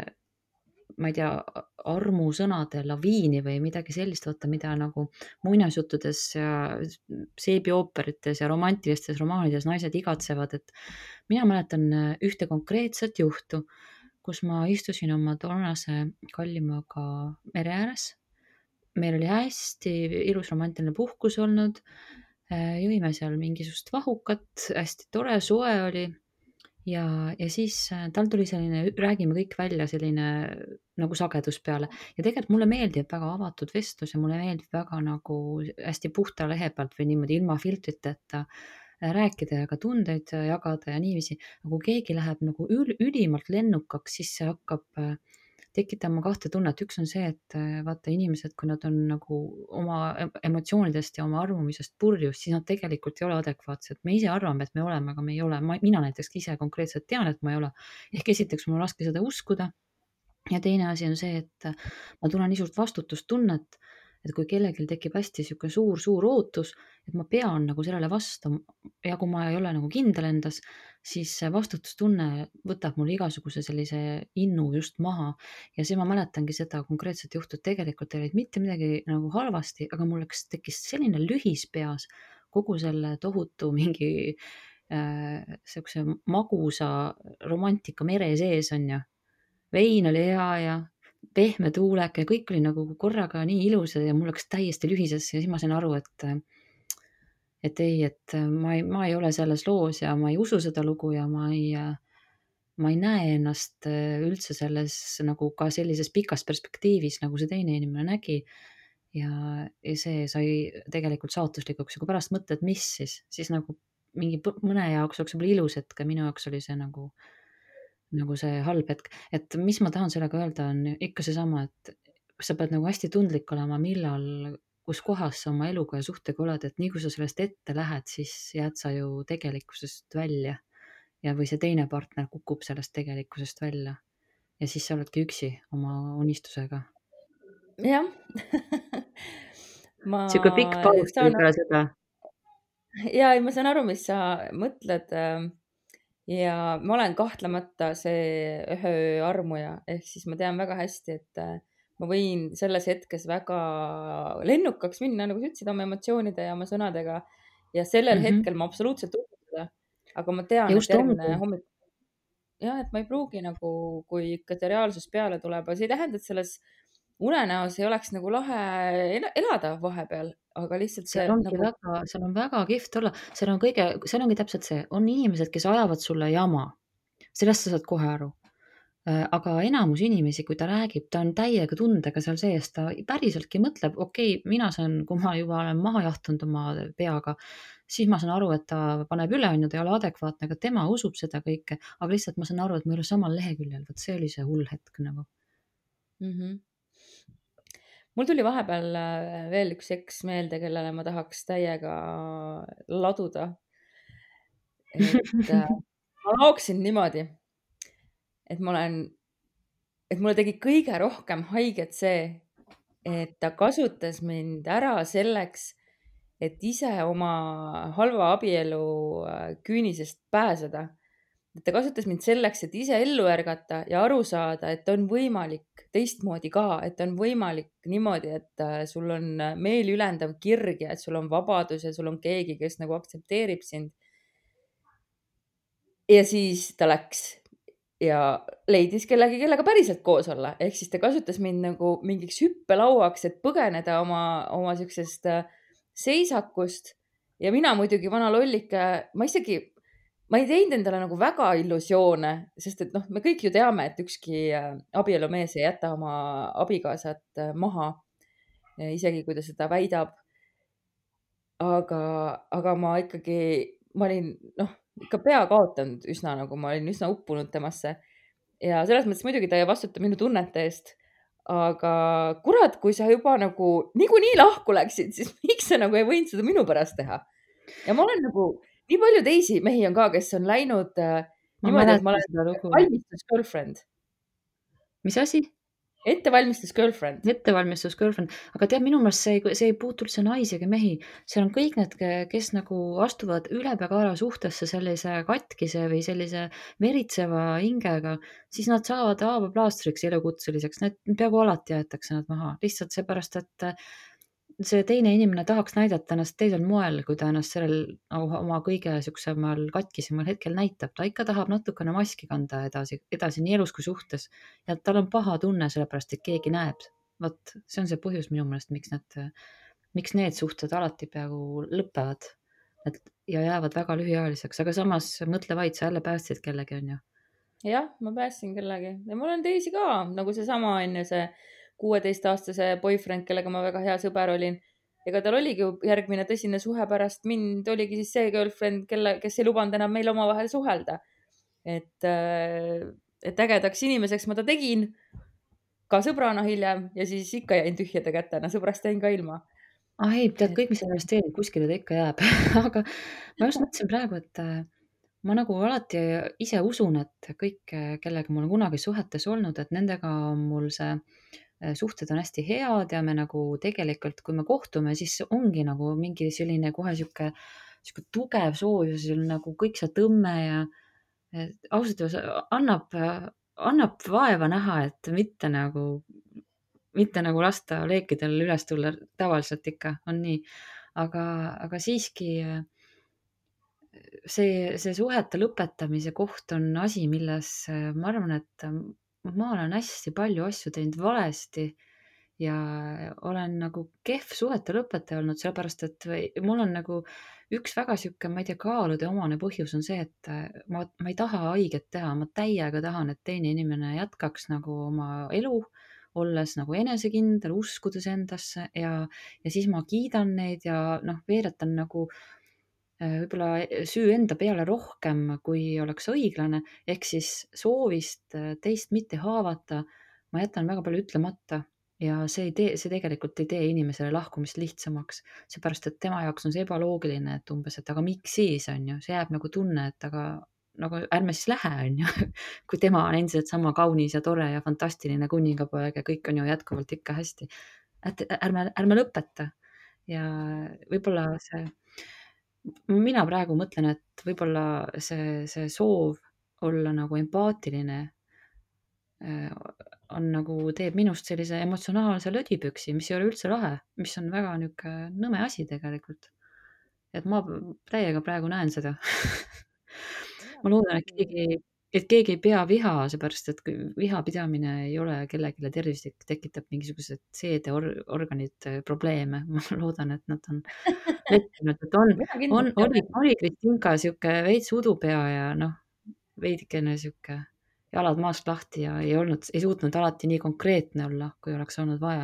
ma ei tea, armusõnade laviini või midagi sellist, vaata, mida nagu muinasjuttudes ja seebiooperites ja romantilistes romaanides naised igatsevad, et mina mäletan ühte konkreetset juhtu, kus ma istusin oma toonase kallimaga mere ääres. Meil oli hästi ilus romantiline puhkus olnud, jõime seal mingisugust vahukat, hästi tore, soe oli ja, ja siis tal tuli selline, räägime kõik välja, selline nagu sagedus peale ja tegelikult mulle meeldib väga avatud vestlus ja mulle meeldib väga nagu hästi puhta lehe pealt või niimoodi ilma filtriteta rääkida ja ka tundeid jagada ja niiviisi, aga kui keegi läheb nagu ül, ülimalt lennukaks, siis see hakkab tekitama kahte tunnet. Üks on see, et vaata inimesed, kui nad on nagu oma emotsioonidest ja oma armumisest purjus, siis nad tegelikult ei ole adekvaatsed. Me ise arvame, et me oleme, aga me ei ole. Ma, mina näiteks ise konkreetselt tean, et ma ei ole. Ehk esiteks mul on raske seda uskuda. Ja teine asi on see, et ma tunnen nii suurt vastutustunnet, et kui kellelgi tekib hästi siuke suur, suur ootus, et ma pean nagu sellele vastu ja kui ma ei ole nagu kindel endas, siis vastutustunne võtab mul igasuguse sellise innu just maha ja see ma mäletangi seda konkreetset juhtu, et tegelikult ei olnud mitte midagi nagu halvasti, aga mul tekkis selline lühis peas kogu selle tohutu mingi äh, siukse magusa romantika mere sees on ju. Vein oli hea ja pehme tuuleke ja kõik oli nagu korraga nii ilus ja mul läks täiesti lühisesse ja siis ma sain aru, et et ei, et ma ei, ma ei ole selles loos ja ma ei usu seda lugu ja ma ei, ma ei näe ennast üldse selles nagu ka sellises pikas perspektiivis, nagu see teine inimene nägi ja, ja see sai tegelikult saatuslikuks ja kui pärast mõtled, mis siis, siis nagu mingi mõne jaoks oleks võib-olla ilus hetk, minu jaoks oli see nagu nagu see halb hetk, et mis ma tahan sellega öelda on ikka seesama, et sa pead nagu hästi tundlik olema, millal, kus kohas sa oma eluga ja suhtega oled, et nii kui sa sellest ette lähed, siis jääd sa ju tegelikkusest välja ja või see teine partner kukub sellest tegelikkusest välja ja siis sa oledki üksi oma unistusega. Jah. ma Siuke pikk paus tuli peale seda. Ja, ma saan aru, mis sa mõtled. Ja ma olen kahtlemata see ühe öö armuja, ehk siis ma tean väga hästi, et ma võin selles hetkes väga lennukaks minna, nagu sa ütlesid, oma emotsioonide ja oma sõnadega ja sellel mm-hmm. hetkel ma absoluutselt usun seda, aga ma tean, et järgmine hommik, jah, et ma ei pruugi nagu, kui ikka see reaalsus peale tuleb, aga see ei tähenda, et selles unenäos ei oleks nagu lahe elada vahepeal, aga lihtsalt see, seal, nagu... väga, seal on väga kihvt olla, seal on kõige, seal ongi täpselt see, on inimesed, kes ajavad sulle jama, sellest sa saad kohe aru, aga enamus inimesi, kui ta räägib, ta on täiega tundega seal sees, ta päriseltki mõtleb, okei, okay, mina saan, kui ma juba olen maha jahtunud oma peaga, siis ma saan aru, et ta paneb üle, on ju, ta ei ole adekvaatne, aga tema usub seda kõike, aga lihtsalt ma saan aru, et ma ei ole samal leheküljel, võt see oli see hull hetk nagu. Mm-hmm. Mul tuli vahepeal veel üks eks meelde, kellele ma tahaks täiega laduda. Et ma laoksin niimoodi, et ma olen, et mulle tegi kõige rohkem haiget see, et ta kasutas mind ära selleks, et ise oma halva abielu küünisest pääseda. Et ta kasutas mind selleks, et ise ellu ärgata ja aru saada, et on võimalik teistmoodi ka, et on võimalik niimoodi, et sul on meeli ülendav kirg ja et sul on vabadus ja sul on keegi, kes nagu aktsepteerib sind. Ja siis ta läks ja leidis kellegi, kellega päriselt koos olla. Ehk siis ta kasutas mind nagu mingiks hüppelauaks, et põgeneda oma, oma siuksest seisakust. Ja mina muidugi vana lollike, ma isegi... Ma ei teinud endale nagu väga illusioone, sest et noh, me kõik ju teame, et ükski abielumees ei jäta oma abikaasat maha, isegi kui ta seda väidab. Aga, aga ma ikkagi, ma olin noh, ikka pea kaotanud üsna, nagu ma olin üsna uppunud temasse. Ja selles mõttes muidugi ta ei vastuta minu tunnete eest. Aga kurat, kui sa juba nagu niikuinii lahku läksid, siis miks sa nagu ei võinud seda minu pärast teha? Ja ma olen nagu... Nii palju teisi mehi on ka, kes on läinud äh, niimoodi, et ma olen valmistus girlfriend. Mis asi? ettevalmistus girlfriend. ettevalmistus girlfriend, aga tead, minu meelest see ei, see ei puutu üldse naisi ega mehi. Seal on kõik need, kes nagu astuvad ülepeakaela suhtesse sellise katkise või sellise veritseva hingega, siis nad saavad haavaplaastriks elukutseliseks, need peaaegu alati jäetakse nad maha, lihtsalt seepärast, et see teine inimene tahaks näidata ennast teisel moel, kui ta ennast sellel oma kõige siuksemal katkisemal hetkel näitab. Ta ikka tahab natukene maski kanda edasi, edasi nii elus kui suhtes ja tal on paha tunne sellepärast, et keegi näeb. Vot, see on see põhjus minu meelest, miks need, miks need suhted alati peaaegu lõpevad et, ja jäävad väga lühiajaliseks, aga samas mõtle vaid, sa jälle päästsid kellegi, on ju. Jah, ma päästsin kellegi ja mul on teisi ka, nagu see sama on ju see kuueteistaastase boyfriend, kellega ma väga hea sõber olin. Ega tal oligi järgmine tõsine suhe pärast mind, oligi siis see girlfriend, kelle, kes ei lubanud enam meil omavahel suhelda. Et, et ägedaks inimeseks ma ta tegin ka sõbrana hiljem ja siis ikka jäin tühjade kätena, sõbrast jäin ka ilma. Ah ei, tead, kõik, mis investeerid, kuskile ta ikka jääb. Aga ma just mõtlesin praegu, et ma nagu alati ise usun, et kõik, kellega ma olen kunagi suhetes olnud, et nendega on mul see suhted on hästi head ja me nagu tegelikult, kui me kohtume, siis ongi nagu mingi selline kohe siuke, siuke tugev soov ja see on nagu kõik see tõmme ja ausalt öeldes annab, annab vaeva näha, et mitte nagu, mitte nagu lasta leekidel üles tulla, tavaliselt ikka on nii, aga, aga siiski see, see suhete lõpetamise koht on asi, milles ma arvan, et ma olen hästi palju asju teinud valesti ja olen nagu kehv suhete lõpetaja olnud, sellepärast, et mul on nagu üks väga siuke, ma ei tea, kaalude omane põhjus on see, et ma, ma ei taha haiget teha, ma täiega tahan, et teine inimene jätkaks nagu oma elu, olles nagu enesekindel, uskudes endasse ja, ja siis ma kiidan neid ja noh, veeretan nagu võib-olla süü enda peale rohkem, kui oleks õiglane, ehk siis soovist teist mitte haavata, ma jätan väga palju ütlemata ja see, ei tee, see tegelikult ei tee inimesele lahkumist lihtsamaks, seepärast, et tema jaoks on see ebaloogiline, et umbes, et aga miks siis on ju, see jääb nagu tunne, et aga nagu ärme siis lähe, on ju, kui tema on endiselt sama kaunis ja tore ja fantastiline kuningapoeg ja kõik on ju jätkuvalt ikka hästi, et ärme, ärme lõpeta ja võib-olla see mina praegu mõtlen, et võib-olla see, see soov olla nagu empaatiline on nagu, teeb minust sellise emotsionaalse lödipüksi, mis ei ole üldse lahe, mis on väga niuke nõme asi tegelikult. Et ma täiega praegu näen seda. ma loodan, et keegi, et keegi ei pea viha, seepärast, et viha pidamine ei ole kellegile tervislik, tekitab mingisugused seedeorganid probleeme. Ma loodan, et nad on leppinud, et on, on, oli, oli Kristinka siuke veits udupea ja noh, veidikene siuke jalad maast lahti ja ei olnud, ei suutnud alati nii konkreetne olla, kui oleks olnud vaja.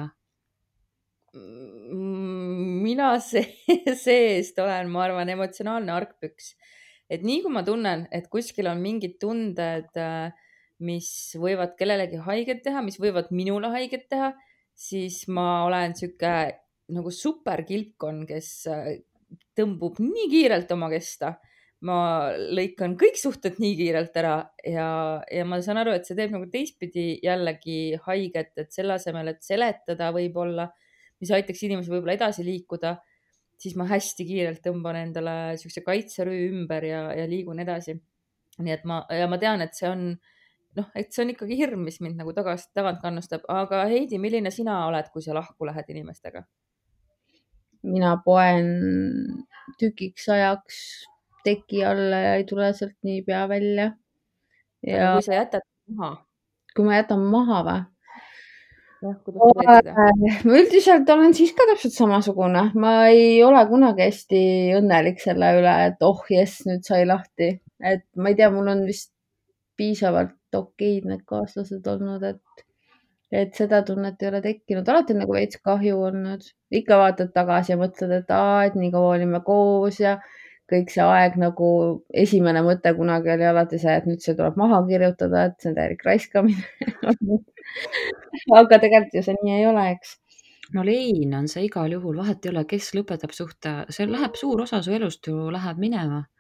Mina seest olen, ma arvan, emotsionaalne argpüks. Et nii kui ma tunnen, et kuskil on mingid tunded, mis võivad kellelegi haiget teha, mis võivad minule haiget teha, siis ma olen siuke nagu superkilpkon, kes tõmbub nii kiirelt oma kesta. Ma lõikan kõik suhted nii kiirelt ära ja, ja ma saan aru, et see teeb nagu teistpidi jällegi haiget, et selle asemel, et seletada võib-olla, mis aitaks inimesi võib-olla edasi liikuda, siis ma hästi kiirelt tõmban endale siukse kaitserüü ümber ja, ja liigun edasi. Nii et ma, ja ma tean, et see on, noh, et see on ikkagi hirm, mis mind nagu tagasi, tagant kannustab. Aga Heidi, milline sina oled, kui sa lahku lähed inimestega? Mina poen tükiks ajaks teki alla ja ei tule sealt niipea välja. Ja kui sa jätad maha? Kui ma jätan maha või? Jah, ma üldiselt olen siis ka täpselt samasugune. Ma ei ole kunagi hästi õnnelik selle üle, et oh jess, nüüd sai lahti. Et ma ei tea, mul on vist piisavalt okeid need kaaslased olnud, et, et seda tunnet ei ole tekkinud. Alati on nagu veits kahju olnud. Ikka vaatad tagasi ja mõtled, et aa, et nii kaua olime koos ja kõik see aeg nagu esimene mõte kunagi oli alati see, et nüüd see tuleb maha kirjutada, et see on täielik raiskamine. Aga tegelikult ju see nii ei ole, eks. No lein on see igal juhul, vahet ei ole, kes lõpetab suhte, see läheb suur osa su elust ju läheb minema.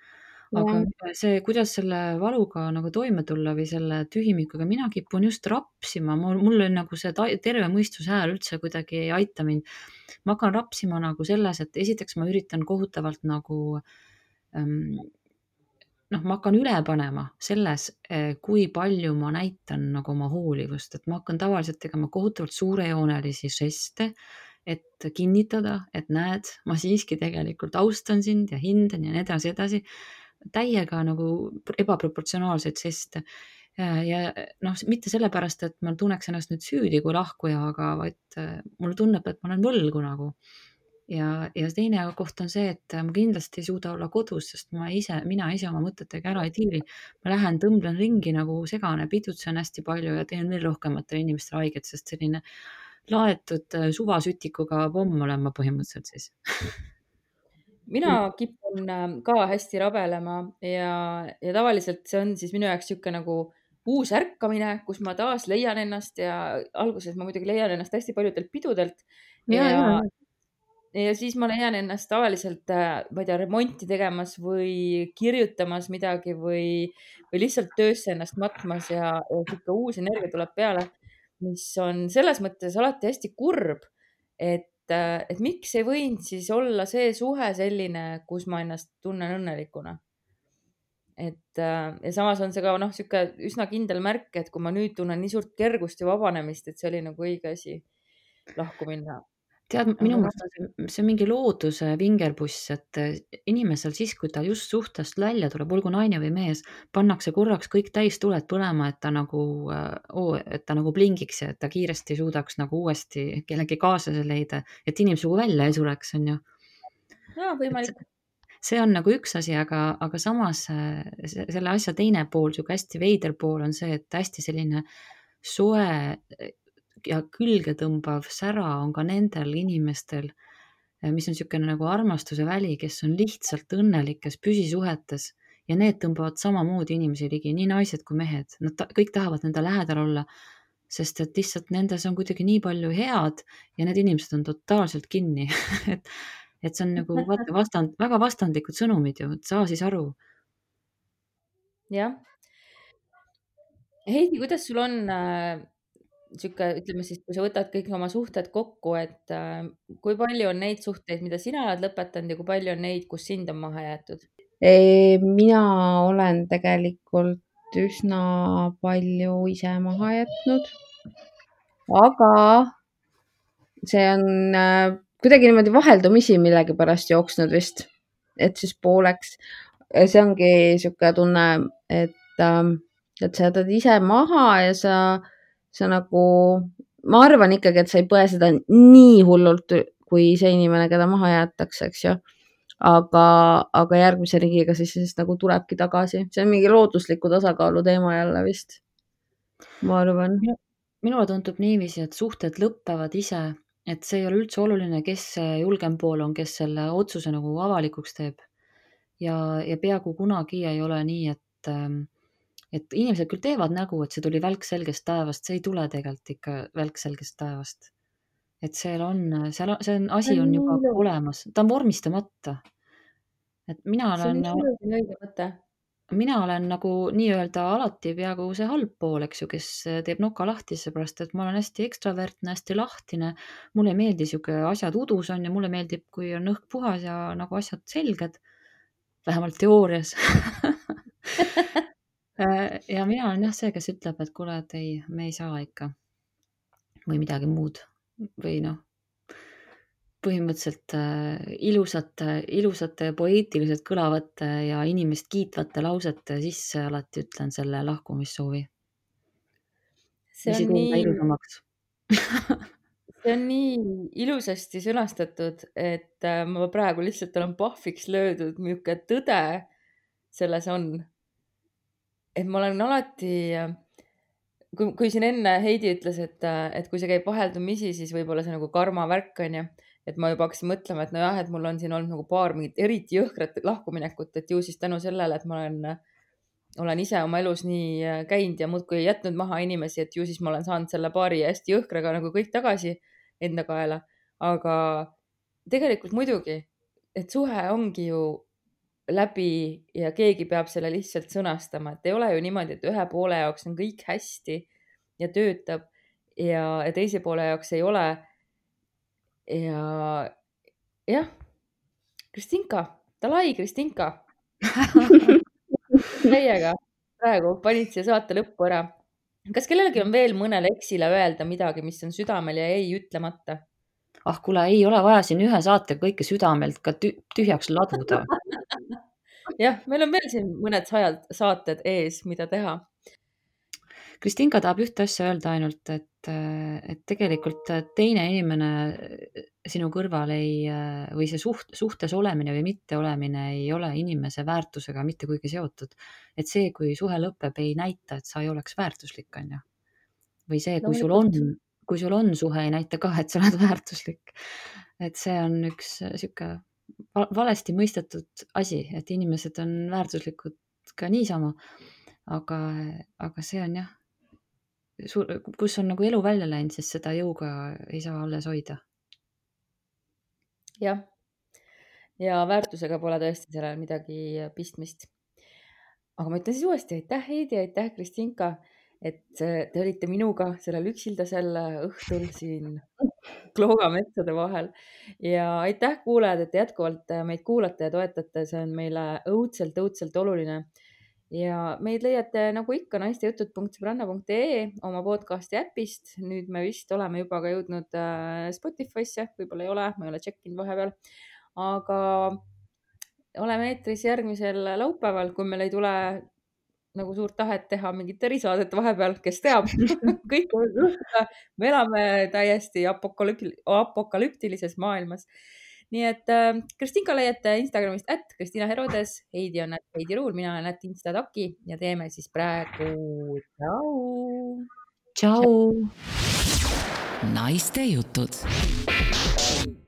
aga jah, see, kuidas selle valuga nagu toime tulla või selle tühimikuga, mina kipun just rapsima, mul, mul on nagu see ta- terve mõistushääl üldse kuidagi ei aita mind. Ma hakkan rapsima nagu selles, et esiteks ma üritan kohutavalt nagu ähm, noh, ma hakkan üle panema selles, eh, kui palju ma näitan nagu oma hoolivust, et ma hakkan tavaliselt tegema kohutavalt suurejoonelisi žeste, et kinnitada, et näed, ma siiski tegelikult austan sind ja hindan ja nii edasi, edasi. Täiega nagu ebaproportsionaalseid žeste. Ja, ja noh, mitte sellepärast, et ma tunneks ennast nüüd süüdi kui lahkuja, aga vaid eh, mulle tunneb, et ma olen võlgu nagu. Ja, ja teine koht on see, et ma kindlasti ei suuda olla kodus, sest ma ise, mina ise oma mõtetega ära ei tiiri. Ma lähen tõmblen ringi nagu segane, pidutsen hästi palju ja teen veel rohkematele inimestele haiget, sest selline laetud äh, suvasütikuga pomm olen ma põhimõtteliselt siis. mina kipun ähm, ka hästi rabelema ja, ja tavaliselt see on siis minu jaoks niisugune nagu uus ärkamine, kus ma taas leian ennast ja alguses ma muidugi leian ennast hästi paljudelt pidudelt Ja, ja, ja, ja. ja siis ma leian ennast tavaliselt, äh, ma ei tea, remonti tegemas või kirjutamas midagi või, või lihtsalt töösse ennast matmas ja, ja sihuke uus energia tuleb peale, mis on selles mõttes alati hästi kurb, et, äh, et miks ei võinud siis olla see suhe selline, kus ma ennast tunnen õnnelikuna. Et äh, ja samas on see ka noh, sihuke üsna kindel märk, et kui ma nüüd tunnen nii suurt kergust ja vabanemist, et see oli nagu õige asi lahku minna. Tead, minu Aga noh, meelest on see, see on mingi looduse vingerpuss, et eh, inimesel siis, kui ta just suhtest välja tuleb, olgu naine või mees, pannakse korraks kõik täistuled põlema, et ta nagu, äh, oo, et ta nagu blingiks ja et ta kiiresti suudaks nagu uuesti kellegi kaaslase leida, et inimsugu välja ei sureks, on ju. jaa, Et võimalik. see on nagu üks asi, aga, aga samas äh, se- selle asja teine pool, sihuke hästi veider pool on see, et hästi selline soe ja külgetõmbav sära on ka nendel inimestel, eh, mis on niisugune nagu armastuse väli, kes on lihtsalt õnnelikes püsisuhetes ja need tõmbavad samamoodi inimesi ligi, nii naised kui mehed. Nad ta, kõik tahavad nende lähedal olla, sest et lihtsalt nendes on kuidagi nii palju head ja need inimesed on totaalselt kinni et, et see on nagu vaata vastand, väga vastandlikud sõnumid ju, et saa siis aru. jah. Heidi, kuidas sul on äh, sihuke, ütleme siis, kui sa võtad kõik oma suhted kokku, et äh, kui palju on neid suhteid, mida sina oled lõpetanud ja kui palju on neid, kus sind on maha jäetud? mina olen tegelikult üsna palju ise maha jätnud, aga see on äh, kuidagi niimoodi vaheldumisi millegipärast jooksnud vist, et siis pooleks. see ongi sihuke tunne, et, ähm, et sa jätad ise maha ja sa, sa nagu, ma arvan ikkagi, et sa ei põe seda nii hullult, kui see inimene, keda maha jäetakse, eks ju. aga, aga järgmise ringiga siis, siis nagu tulebki tagasi. See on mingi loodusliku tasakaalu teema jälle vist, ma arvan. Minu- minule tundub niiviisi, et suhted lõpevad ise, et see ei ole üldse oluline, kes see julgem pool on, kes selle otsuse nagu avalikuks teeb. Ja, ja peaaegu kunagi ei ole nii, et, ähm, et inimesed küll teevad nägu, et see tuli välk selgest taevast, see ei tule tegelikult ikka välk selgest taevast. Et seal on, seal on, see on, see asi on on nii juba ilus, olemas, ta on vormistamata. Et mina see on olen, nii ilus ja õige mõte. mina olen nagu nii-öelda alati peaaegu see halb pool, eks ju, kes teeb noka lahti, seepärast et ma olen hästi ekstravertne, hästi lahtine. Mulle ei meeldi sihuke asjad udus on ja mulle meeldib, kui on õhk puhas ja nagu asjad selged, vähemalt teoorias. Ja mina olen jah see, kes ütleb, et kuule, et ei, me ei saa ikka või midagi muud või noh, põhimõtteliselt äh, ilusate, ilusate, poeetiliselt kõlavate ja inimest kiitvate lausete sisse alati ütlen selle lahkumissoovi, see mis ei on tee ta nii, ilusamaks. see on nii ilusasti sõnastatud, et äh, ma praegu lihtsalt olen pahviks löödud, milline tõde selles on. Et ma olen alati, äh, kui, kui siin enne Heidi ütles, et, äh, et kui see käib vaheldumisi, siis võib-olla see nagu karma värk on ju. Et ma juba hakkasin mõtlema, et nojah, et mul on siin olnud nagu paar mingit eriti jõhkrat lahkuminekut, et ju siis tänu sellele, et ma olen, olen ise oma elus nii äh, käinud ja muudkui jätnud maha inimesi, et ju siis ma olen saanud selle paari hästi jõhkraga nagu kõik tagasi enda kaela. Aga tegelikult muidugi, et suhe ongi ju läbi ja keegi peab selle lihtsalt sõnastama, et ei ole ju niimoodi, et ühe poole jaoks on kõik hästi ja töötab ja, ja teise poole jaoks ei ole. Ja jah, Kristinka, dalai Kristinka, teiega praegu panid siia saate lõppu ära. Kas kellelgi on veel mõnele eksile öelda midagi, mis on südamel ja ei ütlemata? Ah, kuule, ei ole vaja siin ühe saate kõike südamelt ka tü- tühjaks laduda. Jah, meil on veel siin mõned sajad saated ees, mida teha. Kristinka tahab ühte asja öelda ainult, et, et tegelikult teine inimene sinu kõrval ei, või see suht, suhtes olemine või mitte olemine ei ole inimese väärtusega mitte kuigi seotud. Et see, kui suhe lõpeb, ei näita, et sa ei oleks väärtuslik, on ju. Või see, kui sul on, kui sul on suhe, ei näita ka, et sa oled väärtuslik. Et see on üks siuke valesti mõistetud asi, et inimesed on väärtuslikud ka niisama. Aga, aga see on jah, kus on nagu elu välja läinud, siis seda jõuga ei saa alles hoida. Jah. Ja väärtusega pole tõesti sellel midagi pistmist. Aga ma ütlen siis uuesti, aitäh Heidi, aitäh Kristinka, et te olite minuga sellel üksildasel õhtul siin Klooga metsade vahel. Ja aitäh kuulajad, et jätkuvalt meid kuulate ja toetate, see on meile õudselt, õudselt oluline. Ja meid leiate nagu ikka naistejutud punkt sõbranna punkt ee oma podcasti äpist. Nüüd me vist oleme juba ka jõudnud Spotify'sse, võib-olla ei ole, ma ei ole tšekkinud vahepeal. Aga oleme eetris järgmisel laupäeval, kui meil ei tule nagu suurt tahet teha mingit erisaadet vahepeal, kes teab. Kõik on juhtuda. Me elame täiesti apokalüp- apokalüptilises maailmas. Nii et äh, Kristinka leiate Instagramist at Kristina Herodes, Heidi on at Heidi Ruul, mina olen at Instadaki ja teeme siis praegu tšau. Tšau. Naiste jutud.